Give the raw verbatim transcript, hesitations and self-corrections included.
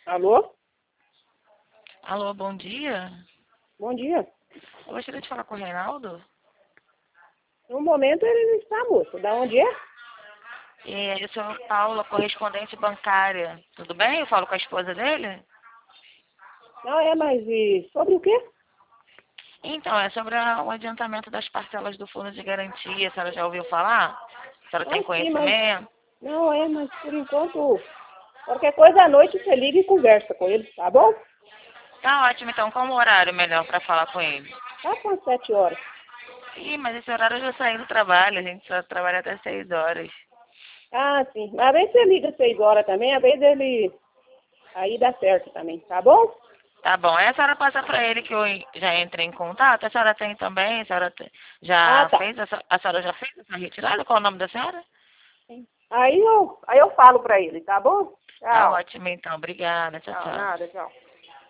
Alô? Alô, bom dia. Bom dia. Eu gostaria de falar com o Reinaldo. No momento ele não está, moça. Da onde é? É, eu sou a Paula, correspondente bancária. Tudo bem? Eu falo com a esposa dele? Não é, mas e sobre o quê? Então, é sobre a- o adiantamento das parcelas do fundo de garantia. A senhora já ouviu falar? A senhora tem Ah, sim, mas... conhecimento? Não é, mas por enquanto... Qualquer coisa à noite você liga e conversa com ele, tá bom? Tá ótimo, então. Qual o horário melhor para falar com ele? Tá com as sete horas. Ih, mas esse horário eu já saí do trabalho. A gente só trabalha até seis horas. Ah, sim. Mas às vezes você liga às seis horas também, às vezes ele... Aí dá certo também, tá bom? Tá bom. Aí a senhora passa para ele que eu já entrei em contato. A senhora tem também? A senhora te- Ah, já tá. fez? essa- A senhora já fez essa retirada? Qual é o nome da senhora? Aí eu, aí eu falo pra ele, tá bom? Tá Tchau. ótimo, então. Obrigada. Tchau, Tchau, tchau. nada, tchau.